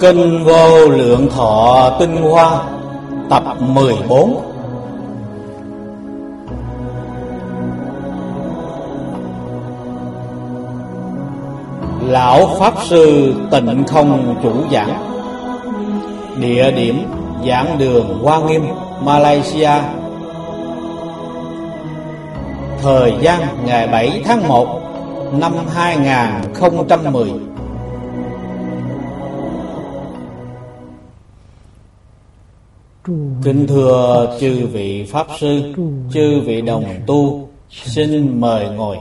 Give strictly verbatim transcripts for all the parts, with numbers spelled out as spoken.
Kinh Vô Lượng Thọ Tinh Hoa tập mười bốn. Lão Pháp Sư Tịnh Không chủ giảng. Địa điểm giảng đường Hoa Nghiêm, Malaysia. Thời gian ngày bảy tháng một năm hai nghìn không trăm mười. Kính thưa chư vị Pháp Sư, chư vị đồng tu, xin mời ngồi.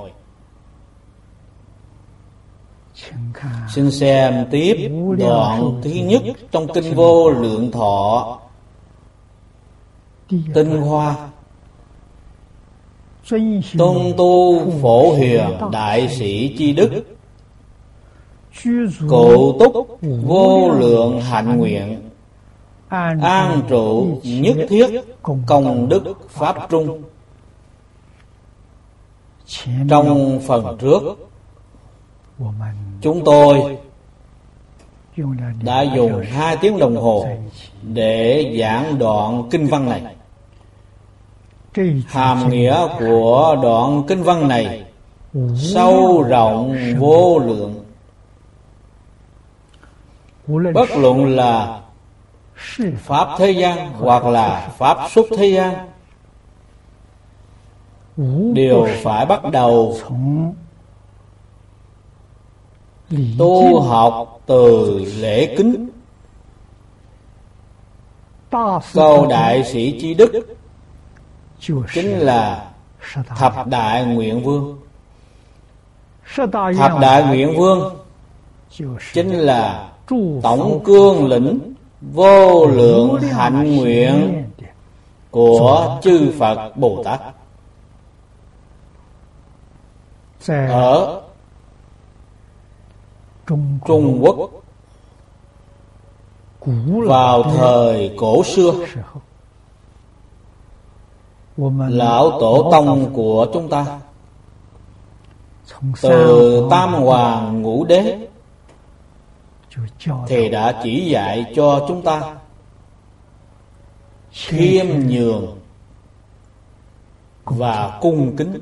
Xin xem tiếp đoạn thứ nhất trong Kinh Vô Lượng Thọ Tinh Hoa. Tôn tu phổ hiền đại sĩ chi đức, cụ túc vô lượng hạnh nguyện, an trụ nhất thiết công đức pháp trung. Trong phần trước, chúng tôi đã dùng hai tiếng đồng hồ để giảng đoạn kinh văn này. Hàm nghĩa của đoạn kinh văn này sâu rộng vô lượng. Bất luận là pháp thế gian hoặc là pháp xuất thế gian, đều phải bắt đầu tu học từ lễ kính. Câu đại sĩ chi đức chính là thập đại nguyện vương. Thập đại nguyện vương chính là tổng cương lĩnh vô lượng hạnh nguyện của chư Phật Bồ Tát. Ở Trung Quốc vào thời cổ xưa, lão tổ tông của chúng ta từ Tam Hoàng Ngũ Đế thì đã chỉ dạy cho chúng ta khiêm nhường và cung kính.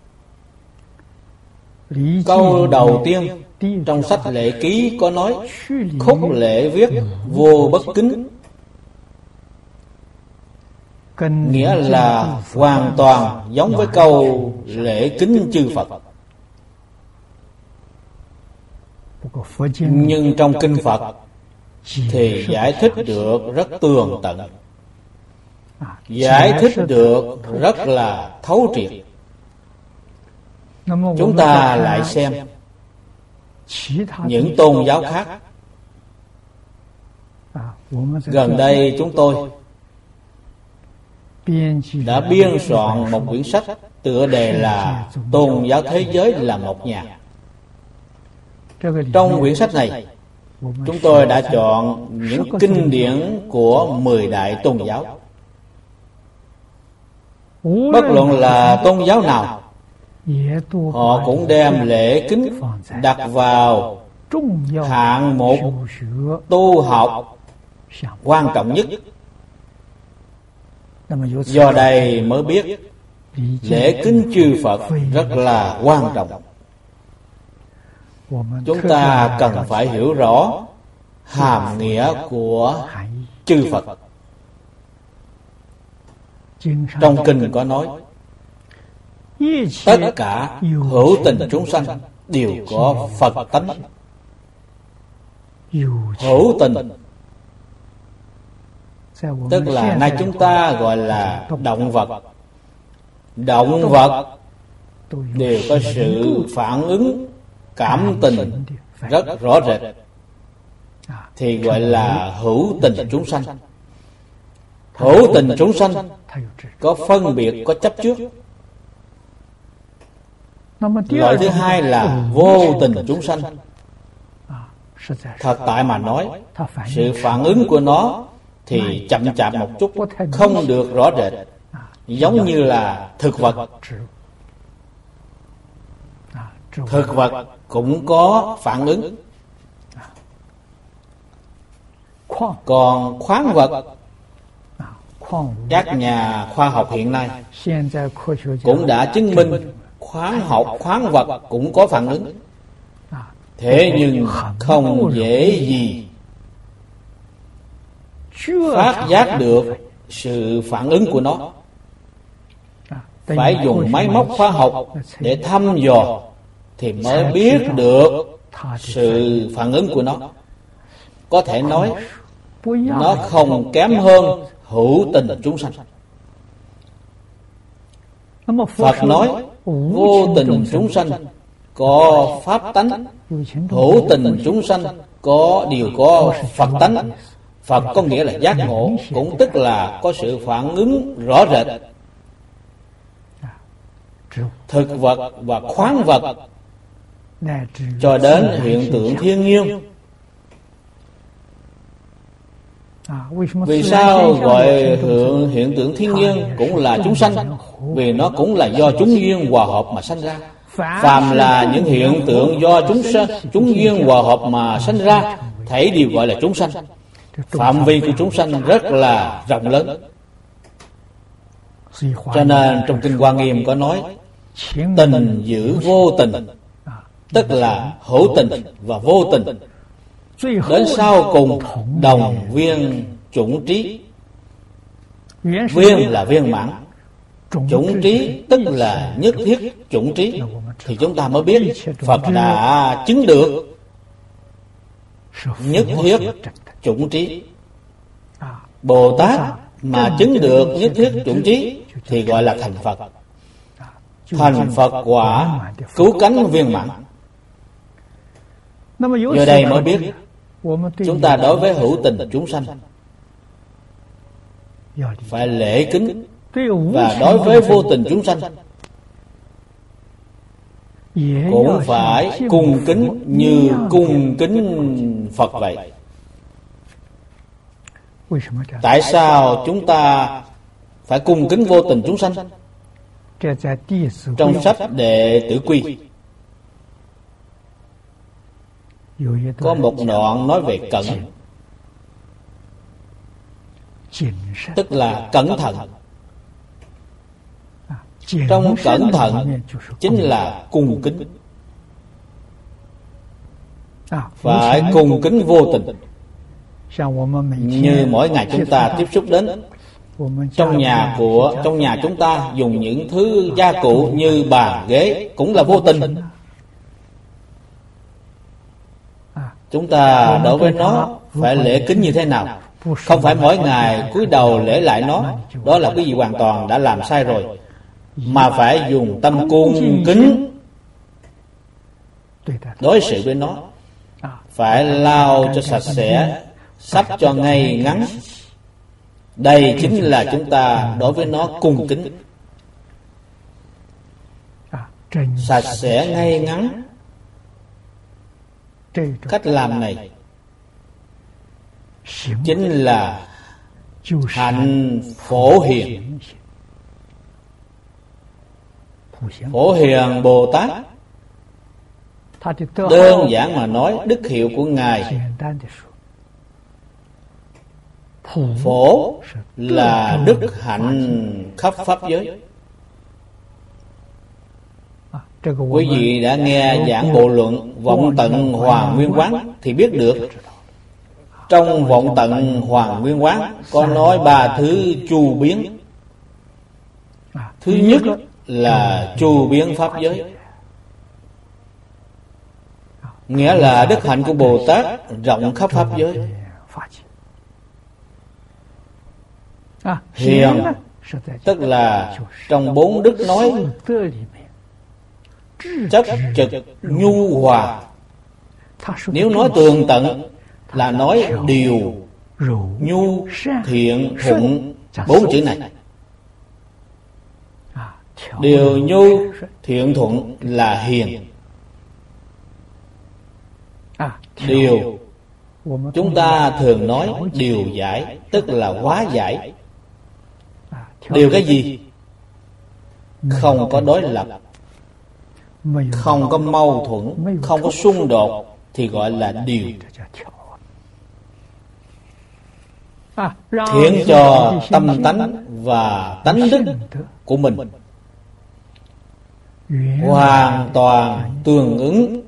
Câu đầu tiên trong sách lễ ký có nói: khúc lễ viết vô bất kính, nghĩa là hoàn toàn giống với câu lễ kính chư Phật. Nhưng trong kinh Phật thì giải thích được rất tường tận, giải thích được rất là thấu triệt. Chúng ta lại xem những tôn giáo khác. Gần đây chúng tôi đã biên soạn một quyển sách tựa đề là Tôn giáo thế giới là một nhà. Trong quyển sách này, chúng tôi đã chọn những kinh điển của mười đại tôn giáo. Bất luận là tôn giáo nào, họ cũng đem lễ kính đặt vào hạng mục tu học quan trọng nhất. Do đây mới biết lễ kính chư Phật rất là quan trọng. Chúng ta cần phải hiểu rõ hàm nghĩa của chư Phật. Trong kinh có nói: tất cả hữu tình chúng sanh đều có Phật tánh. Hữu tình tức là nay chúng ta gọi là động vật. Động vật đều có sự phản ứng cảm tình rất rõ rệt, thì gọi là hữu tình chúng sanh. Hữu tình chúng sanh có phân biệt, có chấp trước. Loại thứ hai là vô tình chúng sanh. Thật tại mà nói, sự phản ứng của nó thì chậm chạp một chút, không được rõ rệt, giống như là thực vật. Thực vật cũng có phản ứng. Còn khoáng vật, các nhà khoa học hiện nay cũng đã chứng minh khoáng học, khoáng vật cũng có phản ứng. Thế nhưng không dễ gì phát giác được sự phản ứng của nó. Phải dùng máy móc khoa học để thăm dò thì mới biết được sự phản ứng của nó. Có thể nói nó không kém hơn hữu tình chúng sanh. Phật nói vô tình chúng sanh có pháp tánh, hữu tình chúng sanh có điều có Phật tánh. Phật có nghĩa là giác ngộ, cũng tức là có sự phản ứng rõ rệt. Thực vật và khoáng vật cho đến hiện tượng thiên nhiên. Vì sao gọi hiện, hiện tượng thiên nhiên cũng là chúng sanh? Vì nó cũng là do chúng duyên hòa hợp mà sanh ra. Phàm là những hiện tượng do chúng sanh, chúng duyên hòa hợp mà sanh ra, thảy đều gọi là chúng sanh. Phạm vi của chúng sanh rất là rộng lớn. Cho nên trong Kinh Hoa Nghiêm có nói tình giữ vô tình, tức là hữu tình và vô tình. Đến sau cùng đồng viên chủng trí. Viên là viên mãn, chủng trí tức là nhất thiết chủng trí. Thì chúng ta mới biết Phật đã chứng được nhất thiết chủng trí. Bồ Tát mà chứng được nhất thiết chủng trí thì gọi là thành Phật. Thành Phật quả cứu cánh viên mãn. Giờ đây mới biết chúng ta đối với hữu tình chúng sanh phải lễ kính, và đối với vô tình chúng sanh cũng phải cung kính như cung kính Phật vậy. Tại sao chúng ta phải cung kính vô tình chúng sanh? Trong sách Đệ Tử Quy có một đoạn nói về cẩn, tức là cẩn thận. Trong cẩn thận chính là cung kính. Phải cung kính vô tình. Như mỗi ngày chúng ta tiếp xúc đến trong nhà của trong nhà chúng ta dùng những thứ gia cụ như bàn ghế cũng là vô tình. Chúng ta đối với nó phải lễ kính như thế nào? Không phải mỗi ngày cúi đầu lễ lại nó, đó là cái gì hoàn toàn đã làm sai rồi. Mà phải dùng tâm cung kính đối xử với nó. Phải lau cho sạch sẽ, sắp cho ngay ngắn. Đây chính là chúng ta đối với nó cung kính. Sạch sẽ ngay ngắn. Cách làm này chính là hạnh Phổ Hiền. Phổ Hiền Bồ Tát, đơn giản mà nói, đức hiệu của Ngài Phổ là đức hạnh khắp pháp giới. Quý vị đã nghe giảng bộ luận Vọng Tận Hoàn Nguyên Quán thì biết được. Trong Vọng Tận Hoàn Nguyên Quán có nói ba thứ chu biến. Thứ nhất là chu biến pháp giới, nghĩa là đức hạnh của Bồ Tát rộng khắp pháp giới. Hiền tức là trong bốn đức nói chất trực nhu hòa. Nếu nói tường tận là nói điều, nhu, thiện, thuận, bốn chữ này. Điều, nhu, thiện, thuận là hiền. Điều chúng ta thường nói điều giải, tức là hóa giải. Điều cái gì? Không có đối lập, không có mâu thuẫn, không có xung đột thì gọi là điều. khiến cho tâm tánh và tánh đức của mình hoàn toàn tương ứng.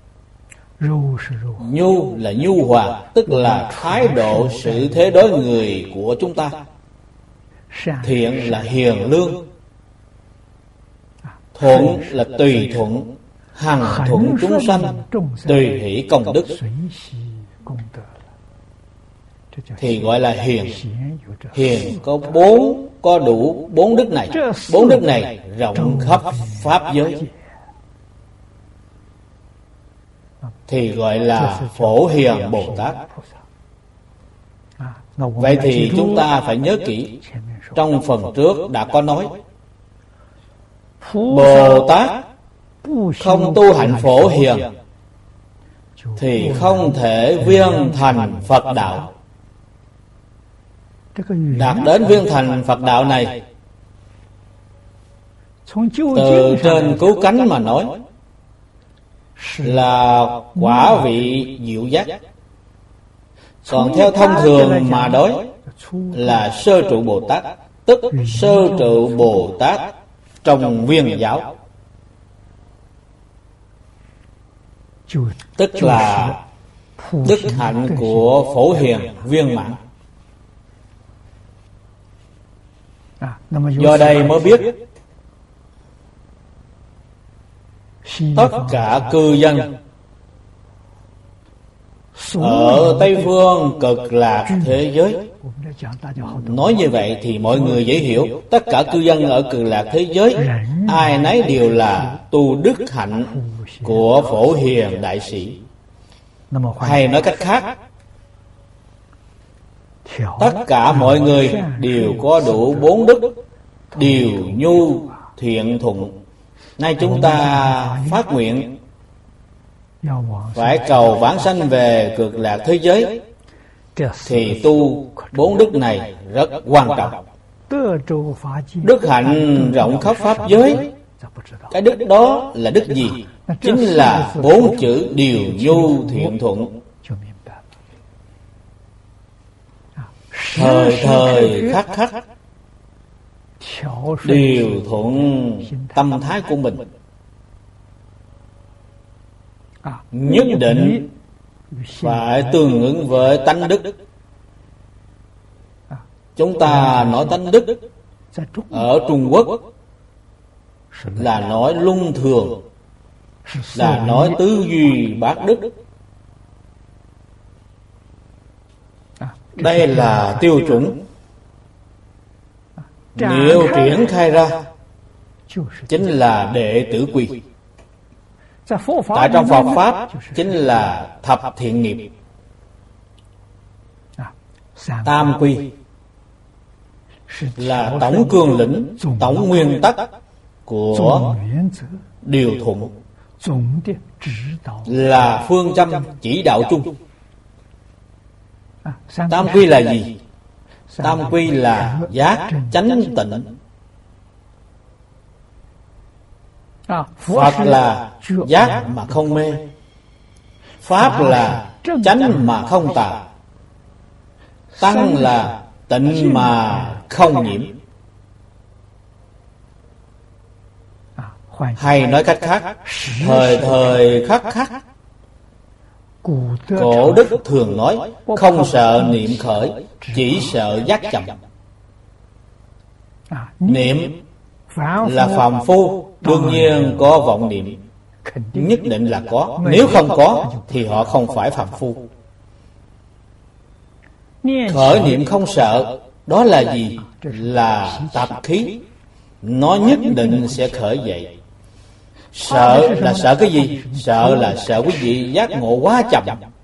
Nhu là nhu hòa, tức là thái độ sự thế đối người của chúng ta. Thiện là hiền lương. Thuận là tùy thuận, hằng thuận chúng sanh, tùy hỷ công đức, thì gọi là hiền. Hiền có bốn, có đủ bốn đức này. Bốn đức này rộng khắp pháp giới, thì gọi là Phổ Hiền Bồ Tát. Vậy thì chúng ta phải nhớ kỹ, trong phần trước đã có nói, Bồ Tát không tu hạnh Phổ Hiền thì không thể viên thành Phật đạo. Đạt đến viên thành Phật đạo này, từ trên cứu cánh mà nói, là quả vị diệu giác. Còn theo thông thường mà nói, là sơ trụ Bồ Tát, tức sơ trụ Bồ Tát trong viên giáo, tức là đức hạnh của Phổ Hiền viên mãn. Do đây mới biết tất cả cư dân ở Tây Phương Cực Lạc thế giới. Nói như vậy thì mọi người dễ hiểu. Tất cả cư dân ở Cực Lạc thế giới, ai nấy đều là tu đức hạnh của Phổ Hiền Đại Sĩ. Hay nói cách khác, tất cả mọi người đều có đủ bốn đức: điều, nhu, thiện, thuận. Nay chúng ta phát nguyện phải cầu vãng sanh về Cực Lạc thế giới, thì tu bốn đức này rất quan trọng. Đức hạnh rộng khắp pháp giới, cái đức đó là đức gì? Chính là bốn chữ điều, nhu, thiện, thuận. Thời thời khắc khắc điều thuận tâm thái của mình, nhất định phải tương ứng với tánh đức. Chúng ta nói tánh đức ở Trung Quốc là nói luân thường, là nói tứ duy bát đức. Đây là tiêu chuẩn. Nếu triển khai ra, chính là đệ tử quy. Tại trong Phật Pháp chính là thập thiện nghiệp. Tam quy là tổng cương lĩnh, tổng nguyên tắc của điều thuận, là phương châm chỉ đạo chung. Tam quy là gì? Tam quy là giác, chánh, tịnh. Phật là giác mà không mê, Pháp là chánh mà không tà, Tăng là tịnh mà không nhiễm. Hay nói cách khác, thời thời khắc khắc, Cổ đức thường nói, không sợ niệm khởi, chỉ sợ giác chậm. Niệm là phàm phu, đương nhiên có vọng niệm, nhất định là có. Nếu không có thì họ không phải phàm phu. Khởi niệm không sợ, đó là gì? Là tạp khí, nó nhất định sẽ khởi dậy. Sợ là sợ cái gì? Sợ là sợ quý vị giác ngộ quá chậm.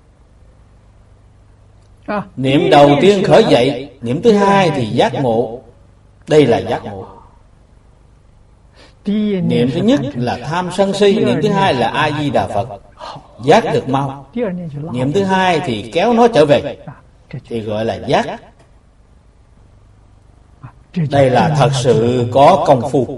Niệm đầu tiên khởi dậy, niệm thứ hai thì giác ngộ. Đây là giác ngộ. Niệm thứ nhất là tham sân si, niệm thứ hai là A Di Đà Phật, giác được mau. Niệm thứ hai thì kéo nó trở về, thì gọi là giác. Đây là thật sự có công phu.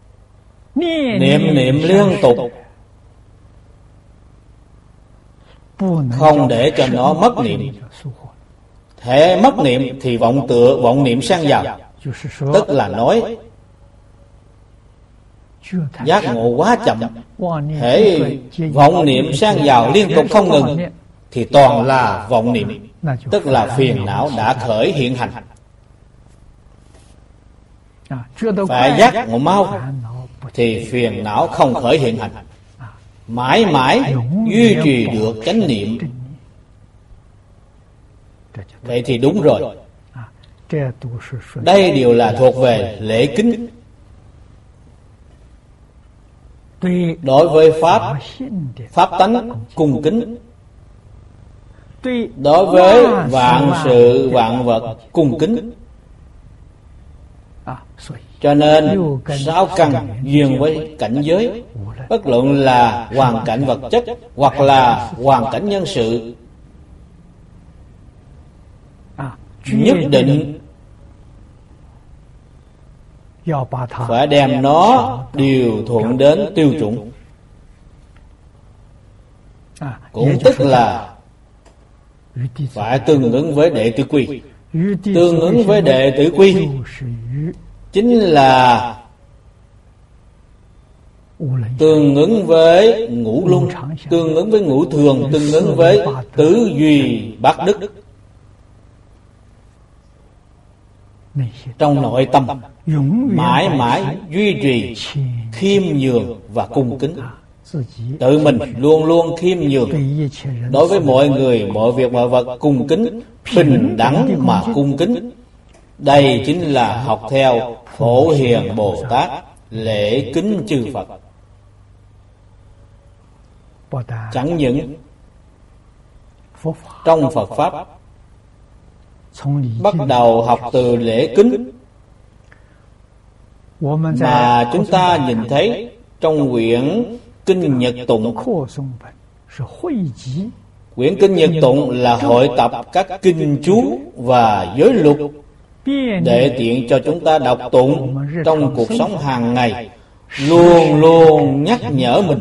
Niệm niệm liên tục, không để cho nó mất niệm. Thể mất niệm thì vọng tựa vọng niệm sang vào, tức là nói giác ngộ quá chậm. Hễ vọng niệm sang vào liên tục không ngừng thì toàn là vọng niệm, tức là phiền não đã khởi hiện hành. Phải giác ngộ mau thì phiền não không khởi hiện hành, mãi mãi duy trì được chánh niệm. Vậy thì đúng rồi. Đây đều là thuộc về lễ kính. Đối với Pháp, Pháp tánh cung kính. Đối với vạn sự vạn vật cung kính. Cho nên sáu căn duyên với cảnh giới, bất luận là hoàn cảnh vật chất hoặc là hoàn cảnh nhân sự, nhất định phải đem nó điều thuận đến tiêu chuẩn. Cũng tức là phải tương ứng với đệ tử quy. Tương ứng với đệ tử quy chính là tương ứng với ngũ luân, tương ứng với ngũ thường, tương ứng với tứ duy bát đức. Trong nội tâm mãi mãi duy trì khiêm nhường và cung kính. Tự mình luôn luôn khiêm nhường, đối với mọi người, mọi việc, mọi vật cung kính, bình đẳng mà cung kính. Đây chính là học theo Phổ Hiền Bồ Tát lễ kính chư Phật. Chẳng những trong Phật Pháp, bắt đầu học từ lễ kính, mà chúng ta nhìn thấy trong quyển Kinh Nhật Tụng. Quyển Kinh Nhật Tụng là hội tập các kinh chú và giới luật để tiện cho chúng ta đọc tụng trong cuộc sống hàng ngày, luôn luôn nhắc nhở mình.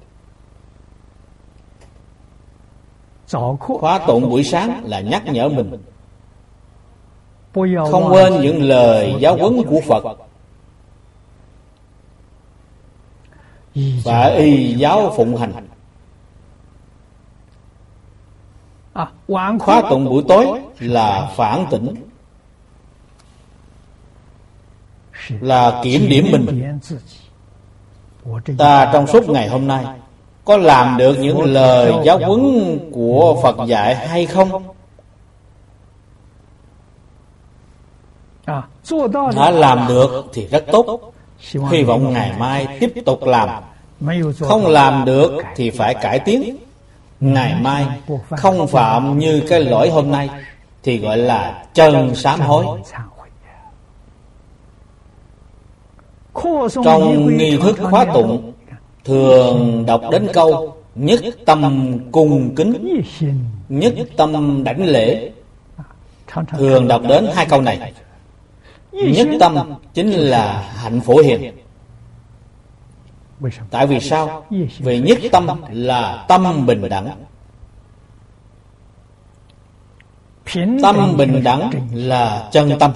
Khóa tụng buổi sáng là nhắc nhở mình không quên những lời giáo huấn của Phật, phải y giáo phụng hành. Khóa tụng buổi tối là phản tỉnh, là kiểm điểm mình. Ta trong suốt ngày hôm nay có làm được những lời giáo huấn của Phật dạy hay không? Đã làm được thì rất tốt, hy vọng ngày mai tiếp tục làm. Không làm được thì phải cải tiến. Ngày mai không phạm như cái lỗi hôm nay thì gọi là chân sám hối. Trong nghi thức khóa tụng thường đọc đến câu nhất tâm cung kính, nhất tâm đảnh lễ. Thường đọc đến hai câu này. Nhất tâm chính là hạnh Phổ Hiền. Tại vì sao? Vì nhất tâm là tâm bình đẳng. Tâm bình đẳng là chân tâm.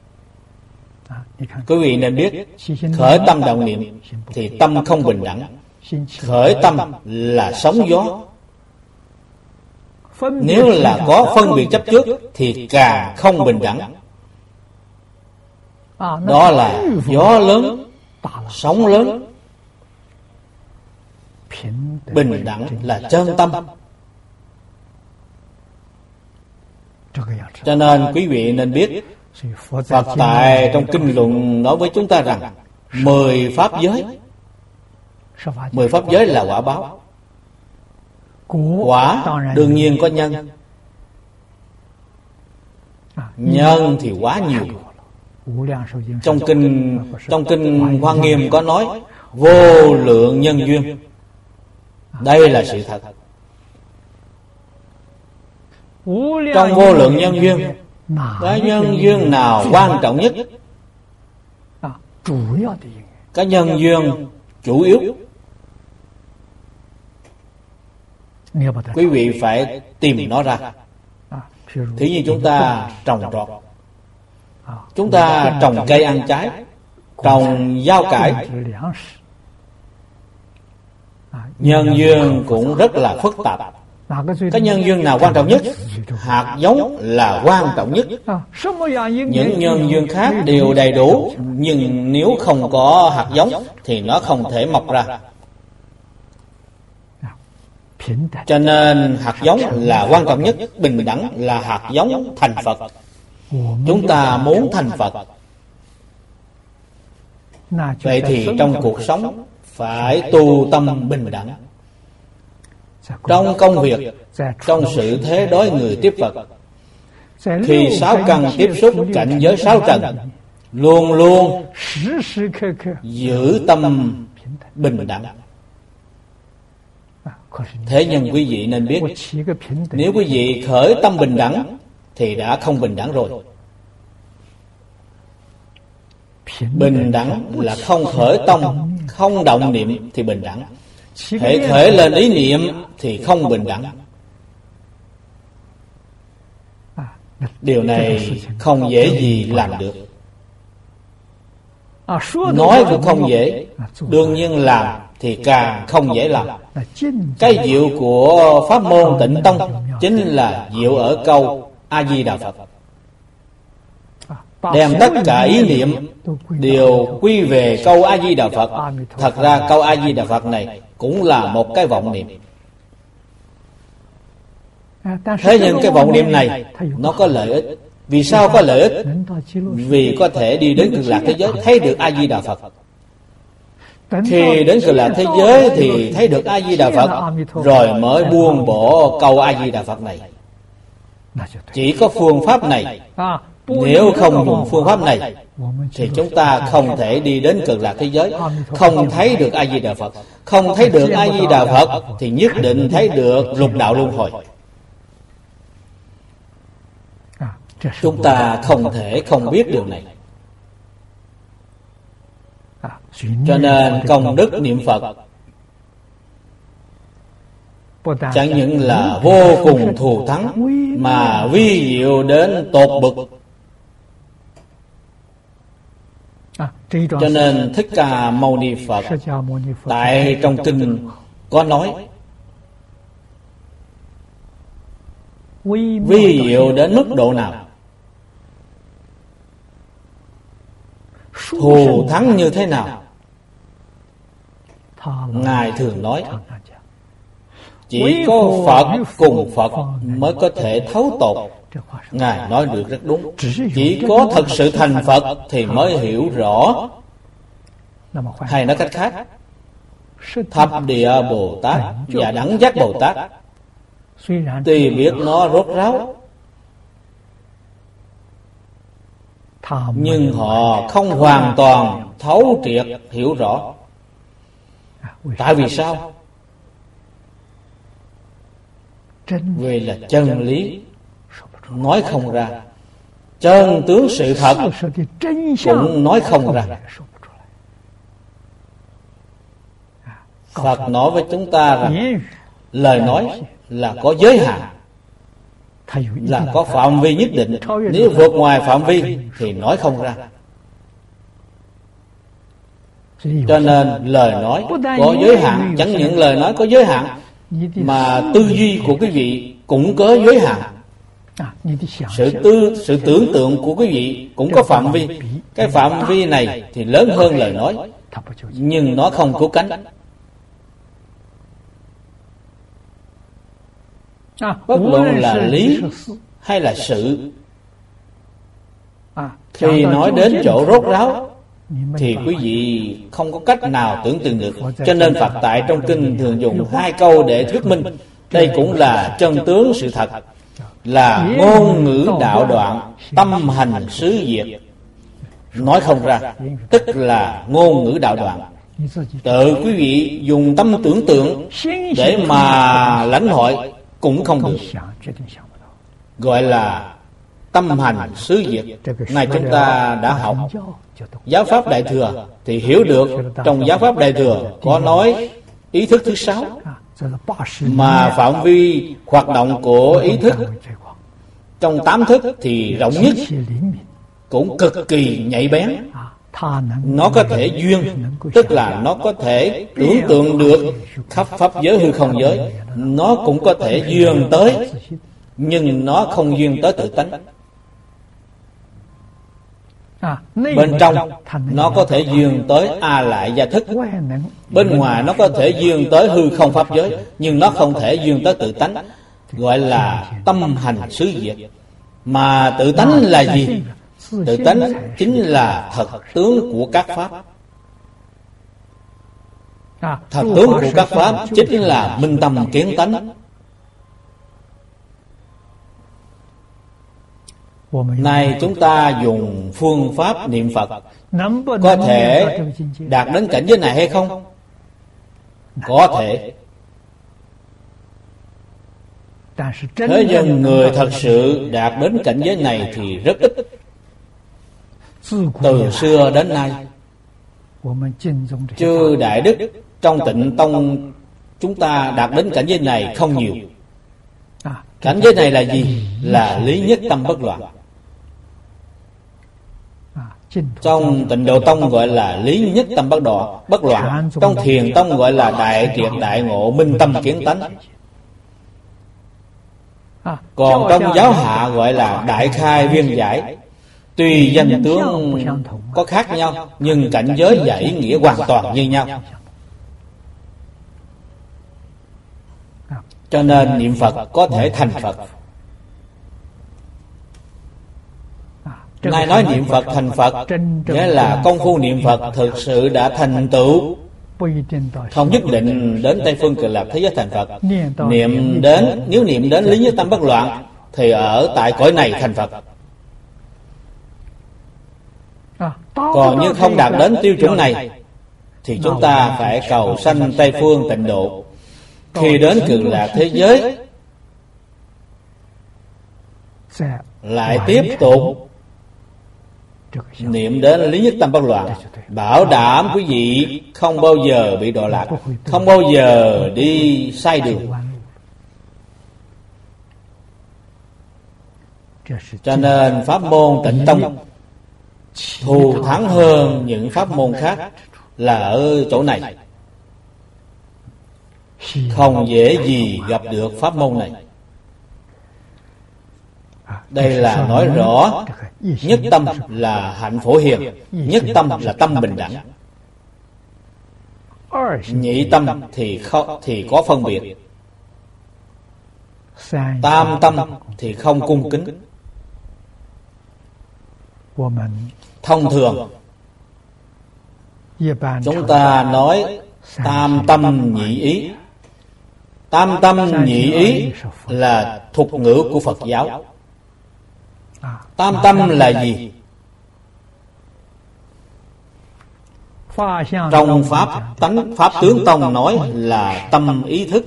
Quý vị nên biết, khởi tâm động niệm thì tâm không bình đẳng. Khởi tâm là sóng gió. Nếu là có phân biệt chấp trước thì càng không bình đẳng. Đó là gió lớn, sóng lớn. Bình đẳng là chân tâm. Cho nên quý vị nên biết, Phật tại trong kinh luận nói với chúng ta rằng mười pháp giới, mười pháp giới là quả báo. Quả đương nhiên có nhân. Nhân thì quá nhiều. Trong kinh trong kinh Hoa Nghiêm có nói vô lượng nhân duyên. Đây là sự thật. Trong vô lượng nhân duyên, cái nhân duyên nào quan trọng nhất? Cái nhân duyên chủ yếu quý vị phải tìm nó ra. Thí như chúng ta trồng trọt, chúng ta trồng cây ăn trái, trồng rau cải, nhân duyên cũng rất là phức tạp. Cái nhân duyên nào quan trọng nhất? Hạt giống là quan trọng nhất. Những nhân duyên khác đều đầy đủ, nhưng nếu không có hạt giống thì nó không thể mọc ra. Cho nên hạt giống là quan trọng nhất. Bình đẳng là hạt giống thành Phật. Chúng ta muốn thành Phật, vậy thì trong cuộc sống phải tu tâm bình đẳng. Trong công việc, trong sự thế đối người tiếp Phật, khi sáu căn tiếp xúc cảnh giới sáu trần, luôn luôn giữ tâm bình đẳng. Thế nhưng quý vị nên biết, nếu quý vị khởi tâm bình đẳng thì đã không bình đẳng rồi. Bình đẳng là không khởi tâm, không động niệm thì bình đẳng. Hễ khởi lên ý niệm thì không bình đẳng. Điều này không dễ gì làm được. Nói cũng không dễ, đương nhiên làm thì càng không dễ làm. Cái diệu của pháp môn Tịnh Tông chính là diệu ở câu A Di Đà Phật, đem tất cả ý niệm đều quy về câu A Di Đà Phật. Thật ra câu A Di Đà Phật này cũng là một cái vọng niệm. Thế nhưng cái vọng niệm này nó có lợi ích. Vì sao có lợi ích? Vì có thể đi đến Cực Lạc thế giới thấy được A Di Đà Phật. Khi đến Cực Lạc thế giới thì thấy được A Di Đà Phật, rồi mới buông bỏ câu A Di Đà Phật này. Chỉ có phương pháp này. Nếu không dùng phương pháp này thì chúng ta không thể đi đến Cực Lạc thế giới, không thấy được A Di Đà Phật. Không thấy được A Di Đà Phật thì nhất định thấy được lục đạo luân hồi. Chúng ta không thể không biết điều này. Cho nên công đức niệm Phật chẳng những là vô cùng thù thắng, mà vi diệu đến tột bực. Cho nên Thích Ca Mâu Ni Phật tại trong kinh có nói vi diệu đến mức độ nào, thù thắng như thế nào. Ngài thường nói chỉ có Phật cùng Phật mới có thể thấu tột. Ngài nói được rất đúng. Chỉ có thật sự thành Phật thì mới hiểu rõ. Hay nói cách khác, Thập Địa Bồ Tát và Đẳng Giác Bồ Tát tuy biết nó rốt ráo, nhưng họ không hoàn toàn thấu triệt hiểu rõ. Tại vì sao? Vì là chân lý nói không ra, chân tướng sự thật cũng nói không ra. Phật nói với chúng ta rằng lời nói là có giới hạn, là có phạm vi nhất định. Nếu vượt ngoài phạm vi thì nói không ra. Cho nên lời nói có giới hạn. Chẳng những lời nói có giới hạn, mà tư duy của quý vị cũng có giới hạn. Sự tư, sự tưởng tượng của quý vị cũng có phạm vi. Cái phạm vi này thì lớn hơn lời nói, nhưng nó không cứu cánh. Bất luận là lý hay là sự, khi nói đến chỗ rốt ráo thì quý vị không có cách nào tưởng tượng được. Cho nên Phật tại trong kinh thường dùng hai câu để thuyết minh. Đây cũng là chân tướng sự thật, là ngôn ngữ đạo đoạn, tâm hành xứ diệt. Nói không ra, tức là ngôn ngữ đạo đoạn. Tự quý vị dùng tâm tưởng tượng để mà lãnh hội cũng không được, gọi là tâm hành xứ diệt. Này chúng ta đã học giáo pháp Đại Thừa thì hiểu được trong giáo pháp Đại Thừa có nói ý thức thứ sáu, mà phạm vi hoạt động của ý thức trong tám thức thì rộng nhất, cũng cực kỳ nhạy bén. Nó có thể duyên, tức là nó có thể tưởng tượng được khắp pháp giới hư không giới. Nó cũng có thể duyên tới, nhưng nó không duyên tới tự tánh. Bên trong nó có thể duyên tới A Lại Gia Thức, bên ngoài nó có thể duyên tới hư không pháp giới, nhưng nó không thể duyên tới tự tánh, gọi là tâm hành xứ diệt. Mà tự tánh là gì? Tự tánh chính là thật tướng của các pháp. Thật tướng của các pháp chính là minh tâm kiến tánh. Nay chúng ta dùng phương pháp niệm Phật, có thể đạt đến cảnh giới này hay không? Có thể. Thế nhưng người thật sự đạt đến cảnh giới này thì rất ít. Từ xưa đến nay, chư đại đức trong Tịnh Tông chúng ta đạt đến cảnh giới này không nhiều. Cảnh giới này là gì? Là lý nhất tâm bất loạn. Trong Tịnh Độ Tông gọi là lý nhất tâm bất đoạn, bất loạn. Trong Thiền Tông gọi là đại triệt đại ngộ minh tâm kiến tánh. Còn trong giáo hạ gọi là đại khai viên giải. Tuy danh tướng có khác nhau, nhưng cảnh giới và ý nghĩa hoàn toàn như nhau. Cho nên niệm Phật có thể thành Phật. Ngài nói niệm Phật thành Phật, nghĩa là công phu niệm Phật thực sự đã thành tựu. Không nhất định đến Tây Phương Cực Lạc thế giới thành Phật. Niệm đến, nếu niệm đến lý nhất tâm bất loạn thì ở tại cõi này thành Phật. Còn như không đạt đến tiêu chuẩn này thì chúng ta phải cầu sanh Tây Phương tịnh độ. Khi đến Cực Lạc thế giới lại tiếp tục niệm đến lý nhất tâm bất loạn, bảo đảm quý vị không bao giờ bị đọa lạc, không bao giờ đi sai đường. Cho nên pháp môn Tịnh Tông thù thắng hơn những pháp môn khác là ở chỗ này. Không dễ gì gặp được pháp môn này. Đây là nói rõ nhất tâm là hạnh phổ hiền, nhất tâm là tâm bình đẳng. Nhị tâm thì không, thì có phân biệt. Tam tâm thì không cung kính. Thông thường chúng ta nói tam tâm nhị ý. Tam tâm nhị ý là thuật ngữ của Phật giáo. Tam tâm là gì? Trong Pháp tánh Pháp tướng Tông nói là tâm ý thức.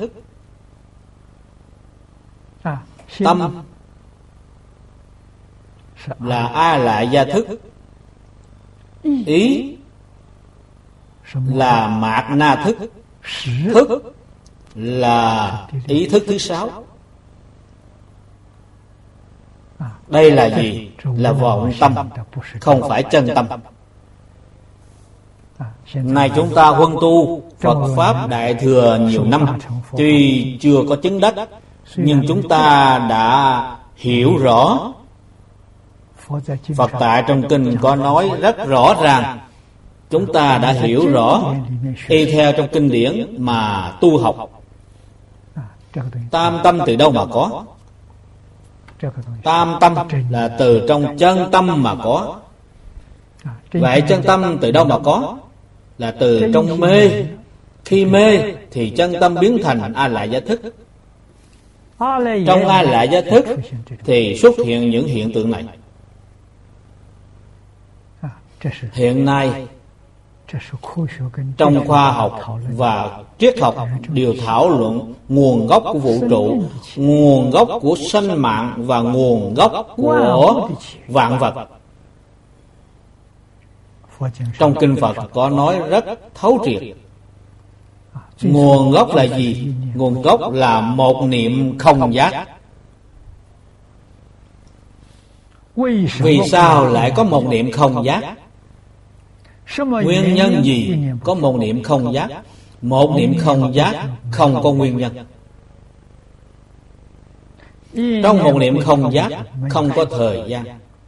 Tâm là A Lại Gia Thức, ý là Mạt Na Thức, thức là ý thức thứ sáu. Đây là gì? Là vọng tâm, không phải chân tâm. Này chúng ta huân tu Phật Pháp Đại Thừa nhiều năm, tuy chưa có chứng đắc, nhưng chúng ta đã hiểu rõ. Phật tại trong kinh có nói rất rõ ràng, chúng ta đã hiểu rõ, y theo trong kinh điển mà tu học. Tam tâm từ đâu mà có? Tam tâm là từ trong chân tâm mà có. Vậy chân tâm từ đâu mà có? Là từ trong mê. Khi mê thì chân tâm biến thành A Lại Gia Thức. Trong A Lại Gia Thức thì xuất hiện những hiện tượng này. Hiện nay trong khoa học và triết học đều thảo luận nguồn gốc của vũ trụ, nguồn gốc của sinh mạng và nguồn gốc của vạn vật. Trong kinh Phật có nói rất thấu triệt. Nguồn gốc là gì? Nguồn gốc là một niệm không giác. Vì sao lại có một niệm không giác? Nguyên nhân gì có một niệm không giác? Một niệm không giác không có nguyên nhân. Trong một niệm không giác không có thời gian.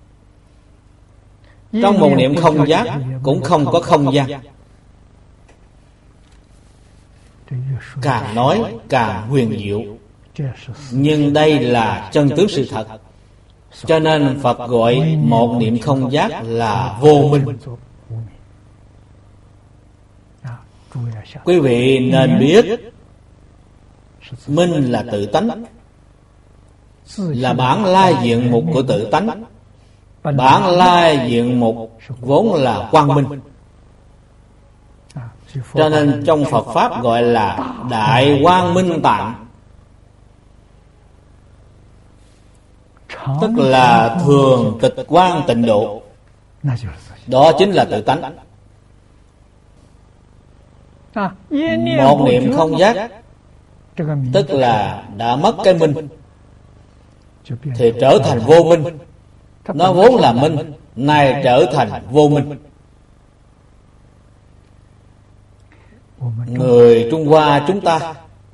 Trong một niệm không giác cũng không có không gian. Càng nói càng huyền diệu, nhưng đây là chân tướng sự thật. Cho nên Phật gọi một niệm không giác là vô minh. Quý vị nên biết, minh là tự tánh, là bản lai diện mục của tự tánh. Bản lai diện mục vốn là quang minh. Cho nên trong Phật Pháp gọi là Đại Quang Minh Tạng, tức là thường tịch quang tịnh độ. Đó chính là tự tánh. Một niệm không giác, tức là đã mất cái minh, thì trở thành vô minh. Nó vốn là minh, nay trở thành vô minh. Người Trung Hoa chúng ta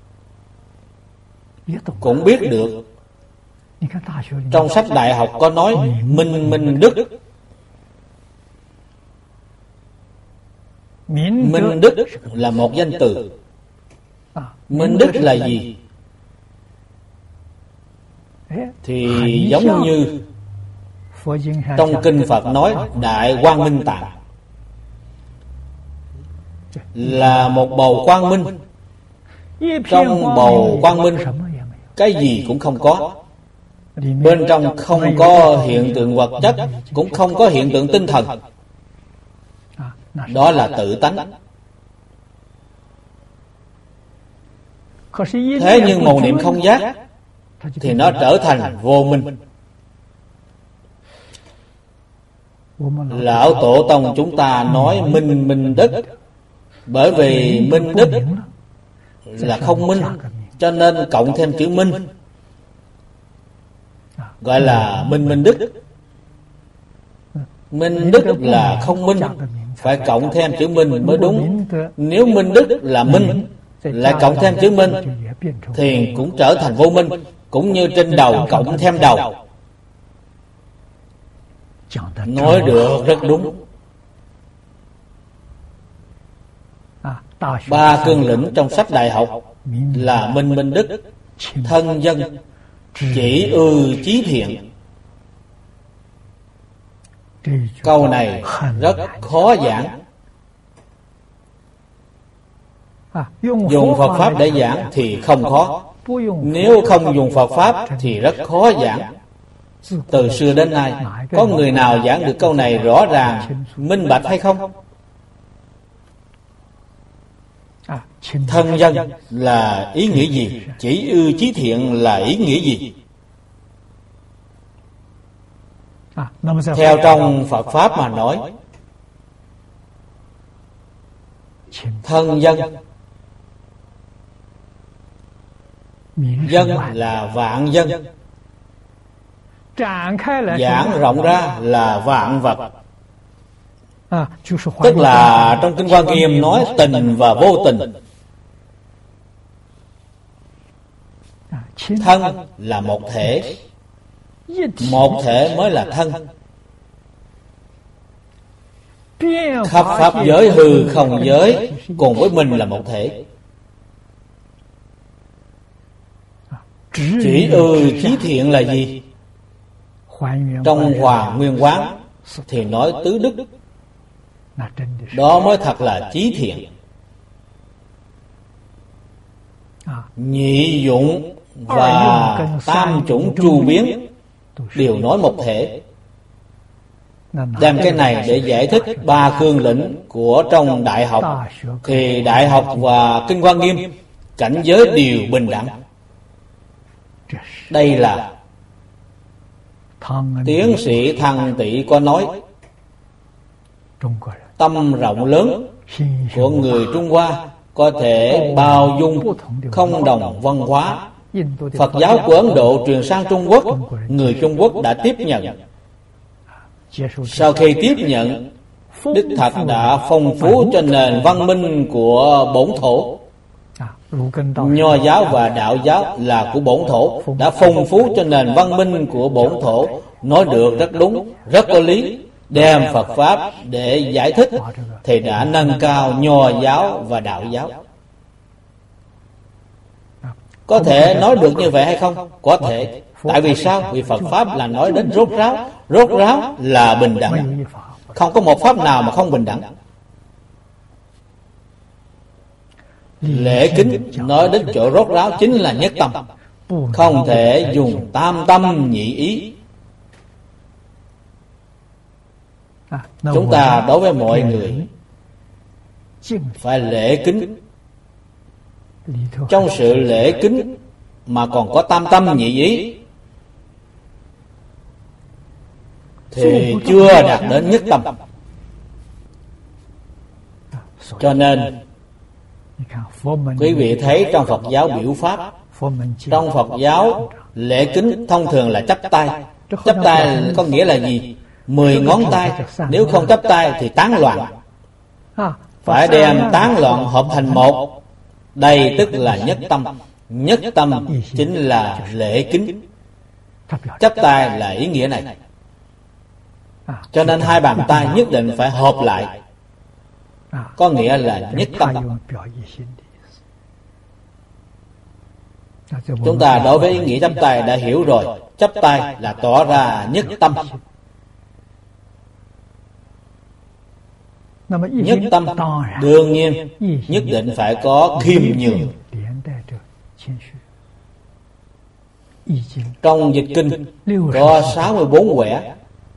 cũng biết được. Trong sách đại học có nói minh minh đức. Minh đức là một danh từ. Minh đức là gì? Thì giống như trong kinh Phật nói Đại Quang Minh Tạng, là một bầu quang minh. Trong bầu quang minh cái gì cũng không có. Bên trong không có hiện tượng vật chất, cũng không có hiện tượng tinh thần. Đó là tự tánh. Thế nhưng một niệm không giác thì nó trở thành vô minh. Lão Tổ Tông chúng ta nói minh minh đức, bởi vì minh đức là không minh, cho nên cộng thêm chữ minh, gọi là minh minh đức. Minh đức là không minh, phải cộng thêm chữ minh mới đúng. Nếu minh đức là minh, lại cộng thêm chữ minh, thì cũng trở thành vô minh. Cũng như trên đầu cộng thêm đầu. Nói được rất đúng. Ba cương lĩnh trong sách đại học là minh minh đức, thân dân, chỉ ư chí thiện. Câu này rất khó giảng. Dùng Phật Pháp để giảng thì không khó. Nếu không dùng Phật Pháp thì rất khó giảng. Từ xưa đến nay có người nào giảng được câu này rõ ràng, minh bạch hay không? Thân dân là ý nghĩa gì? Chỉ ư chí thiện là ý nghĩa gì? Theo trong Phật Pháp mà nói, thân dân, dân là vạn dân, giảng rộng ra là vạn vật. Tức là trong Kinh Hoa Nghiêm nói tình và vô tình. Thân là một thể, một thể mới là thân. Khắp pháp giới hư không giới cùng với mình là một thể. Chỉ ư chí thiện là gì? Trong Hòa Nguyên Quán thì nói tứ đức. Đó mới thật là chí thiện. Nhị dụng và tam chủng chu biến đều nói một thể. Đem cái này để giải thích ba cương lĩnh của trong đại học, thì đại học và Kinh Hoa Nghiêm cảnh giới đều bình đẳng. Đây là tiến sĩ Thăng Tị có nói, tâm rộng lớn của người Trung Hoa có thể bao dung không đồng văn hóa. Phật giáo của Ấn Độ truyền sang Trung Quốc, người Trung Quốc đã tiếp nhận. Sau khi tiếp nhận, đích thật đã phong phú cho nền văn minh của bổn thổ. Nho giáo và đạo giáo là của bổn thổ, đã phong phú cho nền văn minh của bổn thổ. Nói được rất đúng, rất có lý. Đem Phật Pháp để giải thích thì đã nâng cao nho giáo và đạo giáo. Có thể nói được như vậy hay không? Có thể. Tại vì sao? Vì Phật Pháp là nói đến rốt ráo. Rốt ráo là bình đẳng. Không có một Pháp nào mà không bình đẳng. Lễ kính nói đến chỗ rốt ráo chính là nhất tâm. Không thể dùng tam tâm nhị ý. Chúng ta đối với mọi người phải lễ kính. Trong sự lễ kính mà còn có tam tâm nhị ý thì chưa đạt đến nhất tâm. Cho nên quý vị thấy trong Phật giáo biểu pháp, trong Phật giáo lễ kính thông thường là chắp tay. Chắp tay có nghĩa là gì? Mười ngón tay, nếu không chắp tay thì tán loạn. Phải đem tán loạn hợp thành một. Đây tức là nhất tâm. Nhất tâm chính là lễ kính. Chắp tay là ý nghĩa này. Cho nên hai bàn tay nhất định phải hợp lại, có nghĩa là nhất tâm. Chúng ta đối với ý nghĩa chắp tay đã hiểu rồi. Chắp tay là tỏ ra nhất tâm. Nhất tâm đương nhiên nhất định phải có khiêm nhường. Trong dịch kinh có sáu mươi bốn quẻ.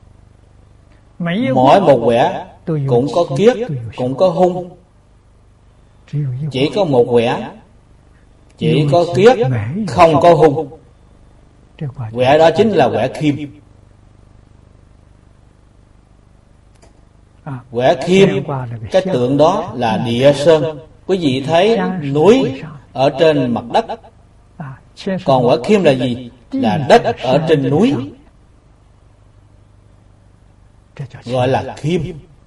Mỗi một quẻ cũng có kiết, cũng có hung. Chỉ có một quẻ chỉ có kiết, không có hung. Quẻ đó chính là quẻ khiêm. Quẻ khiêm, cái tượng đó là địa sơn. Quý vị thấy núi ở trên mặt đất. Còn quẻ khiêm là gì? Là đất ở trên núi, gọi là khiêm.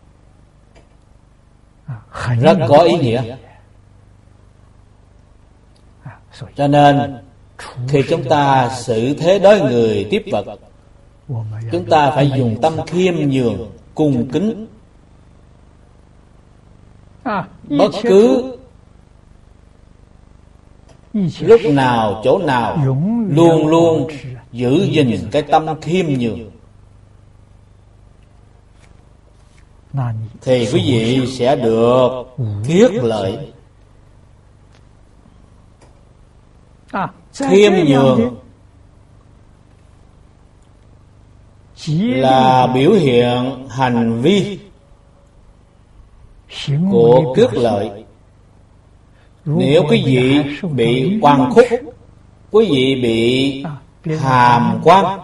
Rất có ý nghĩa. Cho nên khi chúng ta xử thế đối người tiếp vật, chúng ta phải dùng tâm khiêm nhường, cung kính. Bất cứ lúc nào, chỗ nào, luôn luôn giữ gìn cái tâm khiêm nhường, thì quý vị sẽ được kiết lợi. Khiêm nhường là biểu hiện hành vi của kiết lợi. Nếu quý vị bị oan khúc, quý vị bị hàm quan,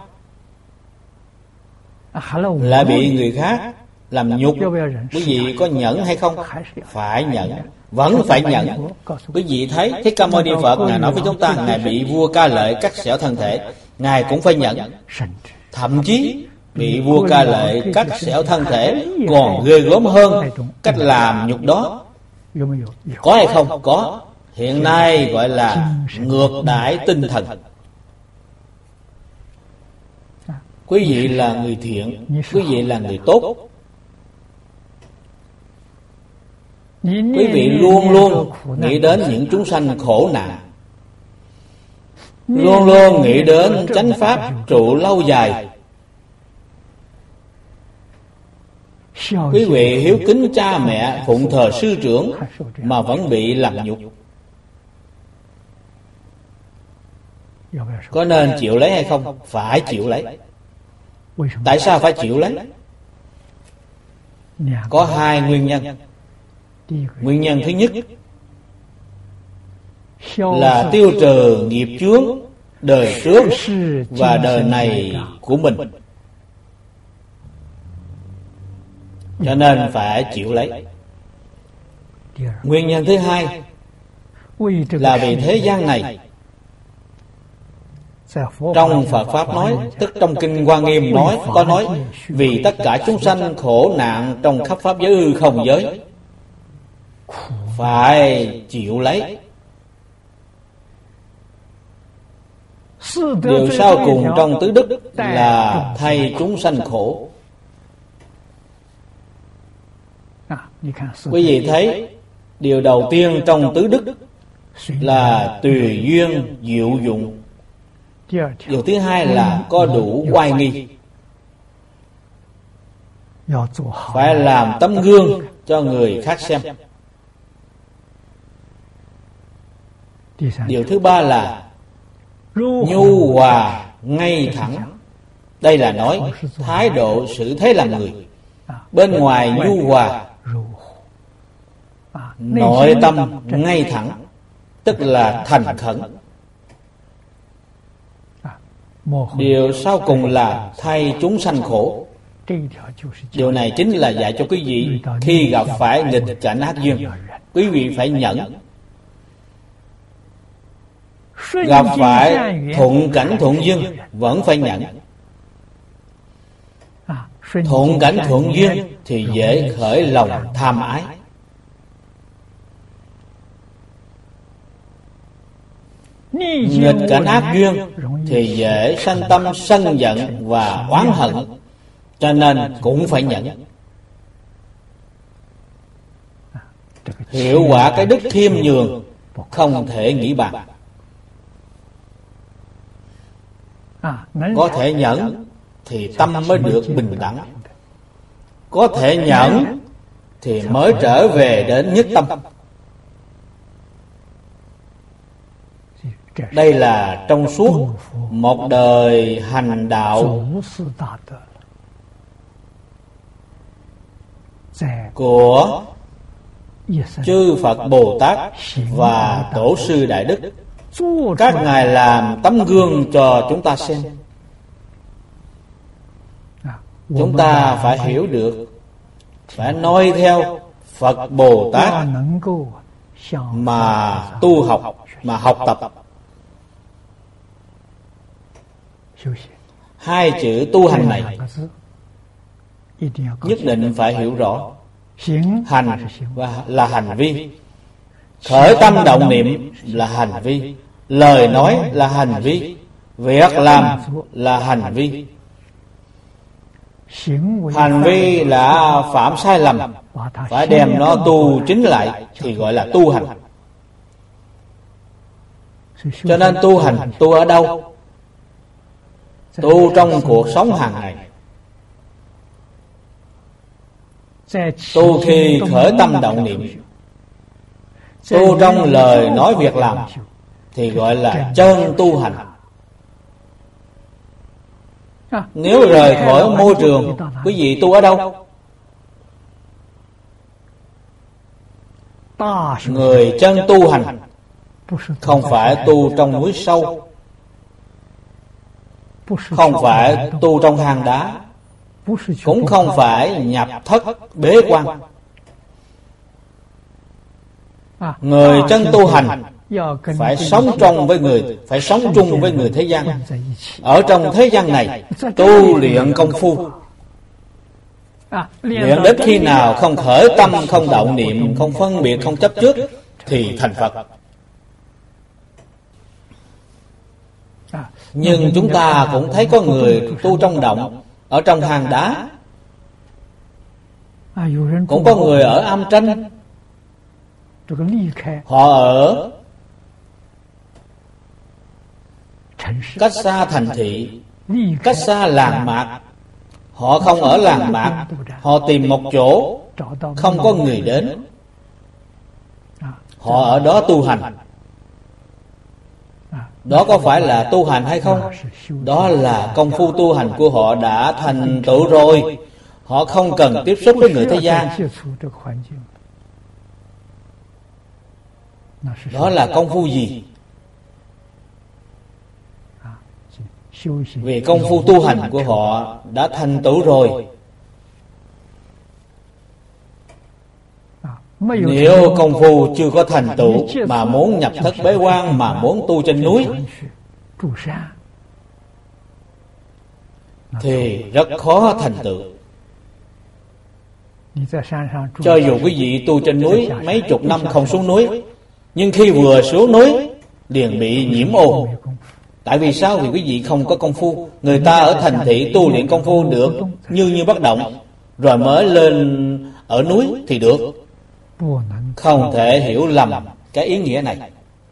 lại bị người khác làm nhục, quý vị có nhẫn hay không? Phải nhẫn, vẫn phải nhẫn. Quý vị thấy Thích Ca Mâu Ni Phật Ngài nói với chúng ta, Ngài bị vua Ca Lợi cắt xẻo thân thể, Ngài cũng phải nhẫn. Thậm chí bị vua Ca Lợi cắt xẻo thân thể còn ghê gớm hơn cách làm nhục đó. Có hay không? Có. Hiện nay gọi là ngược đãi tinh thần. Quý vị là người thiện, quý vị là người tốt, quý vị luôn luôn nghĩ đến những chúng sanh khổ nạn, luôn luôn nghĩ đến chánh pháp trụ lâu dài. Quý vị hiếu kính cha mẹ, phụng thờ sư trưởng mà vẫn bị làm nhục, có nên chịu lấy hay không? Phải chịu lấy. Tại sao phải chịu lấy? Có hai nguyên nhân. Nguyên nhân thứ nhất là tiêu trừ nghiệp chướng đời trước và đời này của mình, cho nên phải chịu lấy. Nguyên nhân thứ hai là vì thế gian này. Trong Phật Pháp nói, tức trong Kinh Hoa Nghiêm nói, có nói, vì tất cả chúng sanh khổ nạn trong khắp Pháp giới hư không giới, phải chịu lấy. Điều sau cùng trong tứ đức là thay chúng sanh khổ. Quý vị thấy, điều đầu tiên trong tứ đức là tùy duyên diệu dụng. Điều thứ hai là có đủ oai nghi. Phải làm tấm gương cho người khác xem. Điều thứ ba là nhu hòa ngay thẳng. Đây là nói thái độ xử thế làm người. Bên ngoài nhu hòa, nội tâm ngay thẳng, tức là thành khẩn. Điều sau cùng là thay chúng sanh khổ. Điều này chính là dạy cho quý vị khi gặp phải nghịch cảnh ác duyên, quý vị phải nhẫn. Gặp phải thuận cảnh thuận duyên vẫn phải nhẫn. Thuận cảnh thuận duyên thì dễ khởi lòng tham ái. Nghịch cảnh ác duyên thì dễ sanh tâm sân giận và oán hận, cho nên cũng phải nhẫn. Hiệu quả cái đức khiêm nhường không thể nghĩ bàn. Có thể nhẫn thì tâm mới được bình đẳng. Có thể nhẫn thì mới trở về đến nhất tâm. Đây là trong suốt một đời hành đạo của chư Phật Bồ Tát và Tổ sư Đại Đức. Các ngài làm tấm gương cho chúng ta xem. Chúng ta phải hiểu được, phải noi theo Phật Bồ Tát mà tu học, mà học tập. Hai chữ tu hành này nhất định phải hiểu rõ. Hành là hành vi, khởi tâm động niệm là hành vi, lời nói là hành vi, việc làm là hành vi. Hành vi là phạm sai lầm, phải đem nó tu chính lại thì gọi là tu hành. Cho nên tu hành, tu ở đâu? Tu trong cuộc sống hàng ngày. Tu khi khởi tâm động niệm, tu trong lời nói việc làm thì gọi là chân tu hành. Nếu rời khỏi môi trường, quý vị tu ở đâu? Người chân tu hành không phải tu trong núi sâu, không phải tu trong hang đá, cũng không phải nhập thất bế quan. Người chân tu hành phải sống trong với người, phải sống chung với người thế gian. Ở trong thế gian này tu luyện công phu, luyện đến khi nào không khởi tâm, không động niệm, không phân biệt, không chấp trước thì thành Phật. Nhưng chúng ta cũng thấy có người tu trong động, ở trong hang đá, cũng có người ở am tranh. Họ ở cách xa thành thị, cách xa làng mạc. Họ không ở làng mạc, họ tìm một chỗ không có người đến, họ ở đó tu hành. Đó có phải là tu hành hay không? Đó là công phu tu hành của họ đã thành tựu rồi. Họ không cần tiếp xúc với người thế gian. Đó là công phu gì? Vì công phu tu hành của họ đã thành tựu rồi. Nếu công phu chưa có thành tựu mà muốn nhập thất bế quan, mà muốn tu trên núi, thì rất khó thành tựu. Cho dù quý vị tu trên núi mấy chục năm không xuống núi, nhưng khi vừa xuống núi liền bị nhiễm ô. Tại vì sao? Vì quý vị không có công phu. Người ta ở thành thị tu luyện công phu được như như bất động, rồi mới lên ở núi thì được. Không thể hiểu lầm cái ý nghĩa này.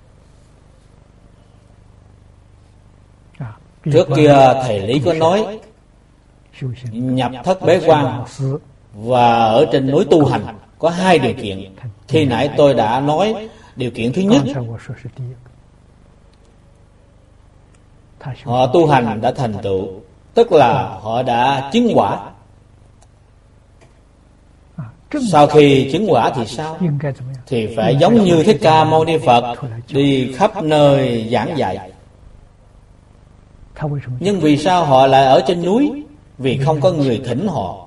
Trước kia thầy Lý có nói nhập thất bế quan và ở trên núi tu hành có hai điều kiện. Khi nãy tôi đã nói điều kiện thứ nhất, họ tu hành đã thành tựu, tức là họ đã chứng quả. Sau khi chứng quả thì sao? Thì phải giống như Thích Ca Mâu Ni Phật, đi khắp nơi giảng dạy. Nhưng vì sao họ lại ở trên núi? Vì không có người thỉnh họ.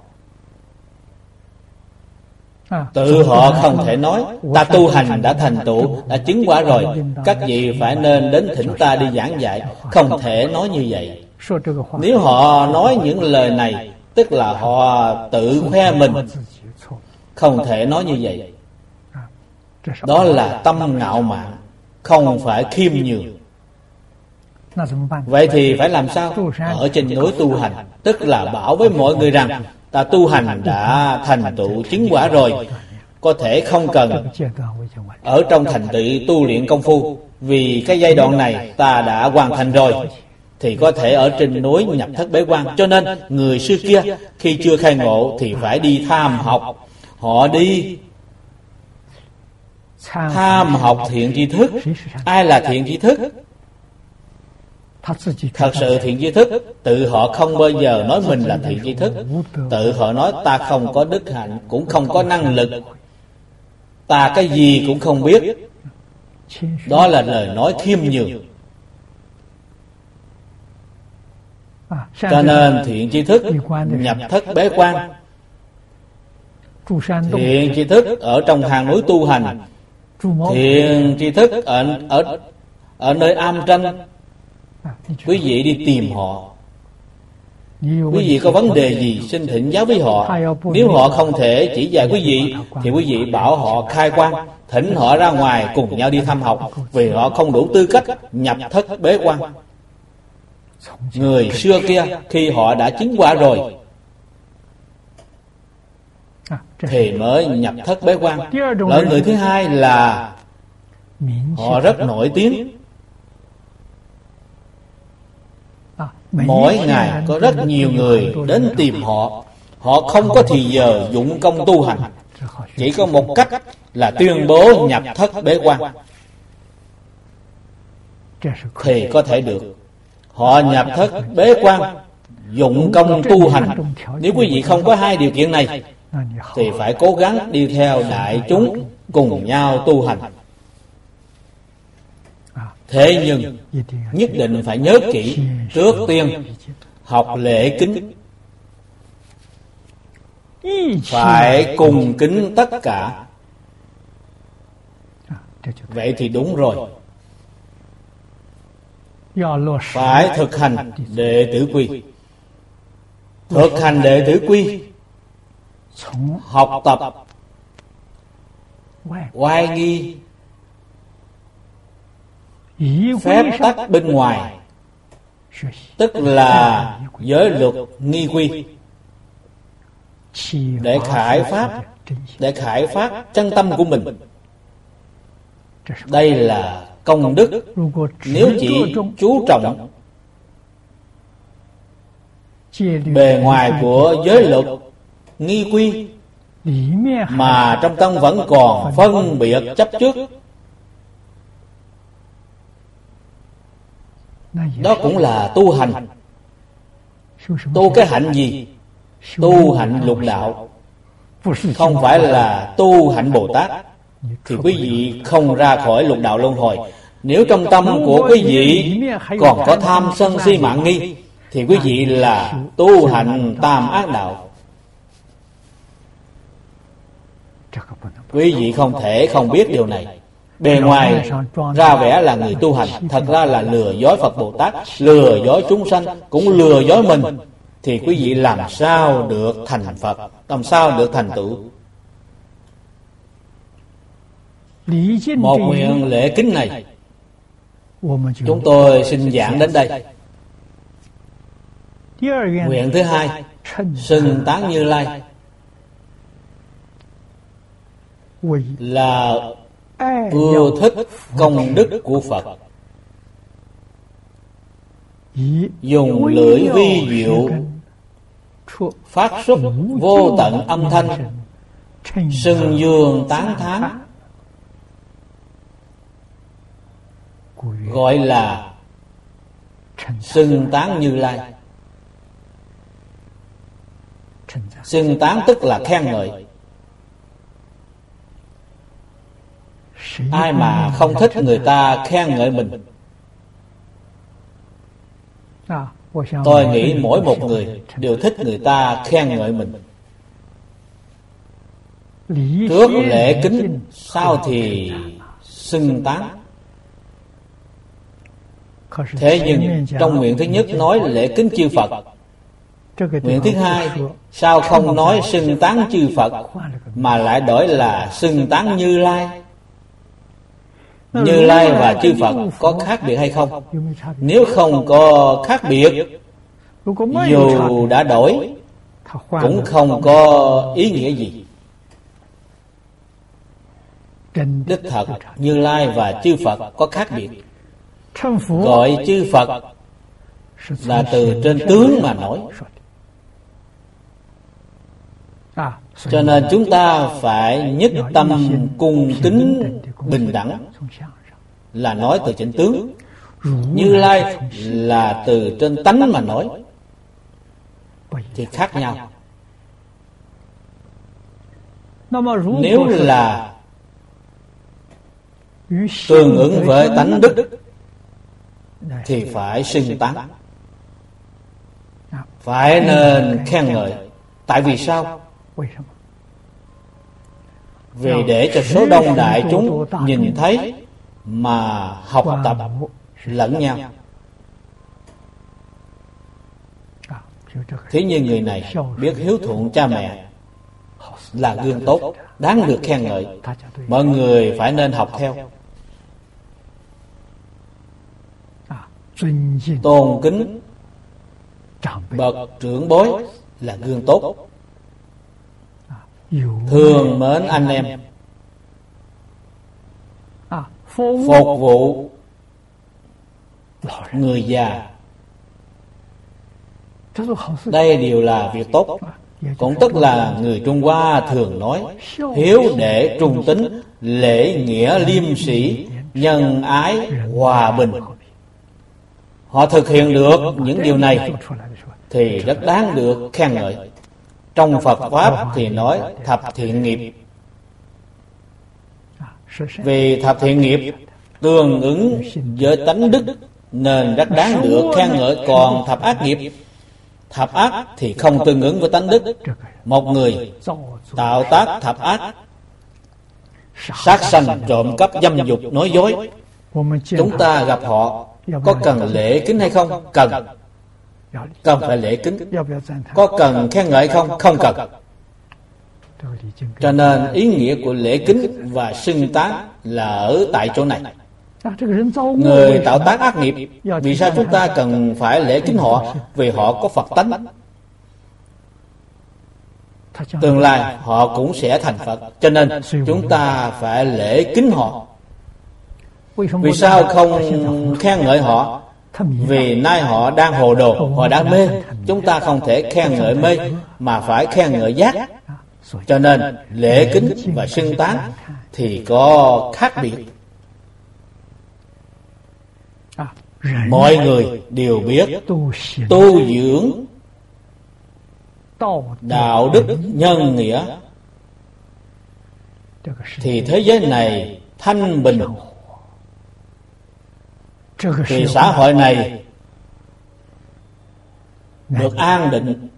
Tự họ không thể nói ta tu hành đã thành tựu, đã chứng quả rồi, các vị phải nên đến thỉnh ta đi giảng dạy. Không thể nói như vậy. Nếu họ nói những lời này, tức là họ tự khoe mình. Không thể nói như vậy. Đó là tâm ngạo mạn, không phải khiêm nhường. Vậy thì phải làm sao? Ở trên núi tu hành, tức là bảo với mọi người rằng ta tu hành đã thành tựu chứng quả rồi, có thể không cần ở trong thành tựu tu luyện công phu, vì cái giai đoạn này ta đã hoàn thành rồi, thì có thể ở trên núi nhập thất bế quan. Cho nên người xưa kia khi chưa khai ngộ thì phải đi tham học. Họ đi tham học thiện tri thức. Ai là thiện tri thức? Thật sự thiện tri thức, tự họ không bao giờ nói mình là thiện tri thức. Tự họ nói ta không có đức hạnh, cũng không có năng lực, ta cái gì cũng không biết. Đó là lời nói khiêm nhường. Cho nên thiện tri thức nhập thất bế quan, thiện tri thức ở trong hang núi tu hành, thiện tri thức ở, ở, ở nơi am tranh. Quý vị đi tìm họ. Quý vị có vấn đề gì xin thỉnh giáo với họ. Nếu họ không thể chỉ dạy quý vị thì quý vị bảo họ khai quan, thỉnh họ ra ngoài cùng nhau đi thăm học, vì họ không đủ tư cách nhập thất bế quan. Người xưa kia khi họ đã chứng quả rồi thì mới nhập thất bế quan. Loại người thứ hai là họ rất nổi tiếng. Mỗi ngày có rất nhiều người đến tìm họ. Họ không có thì giờ dụng công tu hành, chỉ có một cách là tuyên bố nhập thất bế quan thì có thể được. Họ nhập thất bế quan, dụng công tu hành. Nếu quý vị không có hai điều kiện này thì phải cố gắng đi theo đại chúng cùng nhau tu hành. Thế nhưng nhất định phải nhớ kỹ, trước tiên học lễ kính, phải cùng kính tất cả. Vậy thì đúng rồi. Phải thực hành đệ tử quy. Thực hành đệ tử quy, học tập oai nghi, phép tắc bên ngoài, tức là giới luật nghi quy, để khải phát, để khải phát chân tâm của mình. Đây là công đức. Nếu chỉ chú trọng bề ngoài của giới luật nghi quy mà trong tâm vẫn còn phân biệt chấp trước, đó cũng là tu hành. Tu cái hạnh gì? Tu hạnh lục đạo, không phải là tu hạnh Bồ Tát. Thì quý vị không ra khỏi lục đạo luân hồi. Nếu trong tâm của quý vị còn có tham sân si mạng nghi thì quý vị là tu hành tam ác đạo. Quý vị không thể không biết điều này. Bề ngoài ra vẻ là người tu hành, thật ra là lừa dối Phật Bồ Tát, lừa dối chúng sanh, cũng lừa dối mình. Thì quý vị làm sao được thành Phật, làm sao được thành tựu? Một nguyện lễ kính này chúng tôi xin giảng đến đây. Nguyện thứ hai, xưng tán Như Lai, là ưa thích công đức của Phật, dùng lưỡi vi diệu phát xuất vô tận âm thanh, xưng dương tán thán, gọi là xưng tán Như Lai. Xưng tán tức là khen ngợi. Ai mà không thích người ta khen ngợi mình? Tôi nghĩ mỗi một người đều thích người ta khen ngợi mình. Trước lễ kính, sau thì xưng tán. Thế nhưng trong nguyện thứ nhất nói lễ kính chư Phật, nguyện thứ hai sao không nói xưng tán chư Phật mà lại đổi là xưng tán Như Lai? Như Lai và chư Phật có khác biệt hay không? Nếu không có khác biệt, dù đã đổi cũng không có ý nghĩa gì. Đích thật Như Lai và chư Phật có khác biệt. Gọi chư Phật là từ trên tướng mà nói, cho nên chúng ta phải nhất tâm cung kính bình đẳng, là nói từ trên tướng. Như Lai là từ trên tánh mà nói, thì khác nhau. Nếu là tương ứng với tánh đức thì phải xưng tán, phải nên khen ngợi. Tại vì sao? Vì để cho số đông đại chúng nhìn thấy mà học tập lẫn nhau. Thế nhưng người này biết hiếu thuận cha mẹ là gương tốt, đáng được khen ngợi. Mọi người phải nên học theo. Tôn kính bậc trưởng bối là gương tốt. Thương mến anh em, phục vụ người già, đây đều là việc tốt. Cũng tức là người Trung Hoa thường nói hiếu đệ trung tín, lễ nghĩa liêm sĩ, nhân ái hòa bình. Họ thực hiện được những điều này thì rất đáng được khen ngợi. Trong Phật Pháp thì nói thập thiện nghiệp, vì thập thiện nghiệp tương ứng với tánh đức nên rất đáng được khen ngợi. Còn thập ác nghiệp, thập ác thì không tương ứng với tánh đức. Một người tạo tác thập ác, sát sanh, trộm cắp, dâm dục, nói dối, chúng ta gặp họ có cần lễ kính hay không? Cần. Cần phải lễ kính. Có cần khen ngợi không? Không cần. Cho nên ý nghĩa của lễ kính và xưng tán là ở tại chỗ này. Người tạo tác ác nghiệp, vì sao chúng ta cần phải lễ kính họ? Vì họ có Phật tánh, tương lai họ cũng sẽ thành Phật, cho nên chúng ta phải lễ kính họ. Vì sao không khen ngợi họ? Vì nay họ đang hồ đồ, họ đang mê. Chúng ta không thể khen ngợi mê mà phải khen ngợi giác. Cho nên lễ kính và xưng tán thì có khác biệt. Mọi người đều biết tu dưỡng đạo đức nhân nghĩa thì thế giới này thanh bình, thì xã hội này được an định,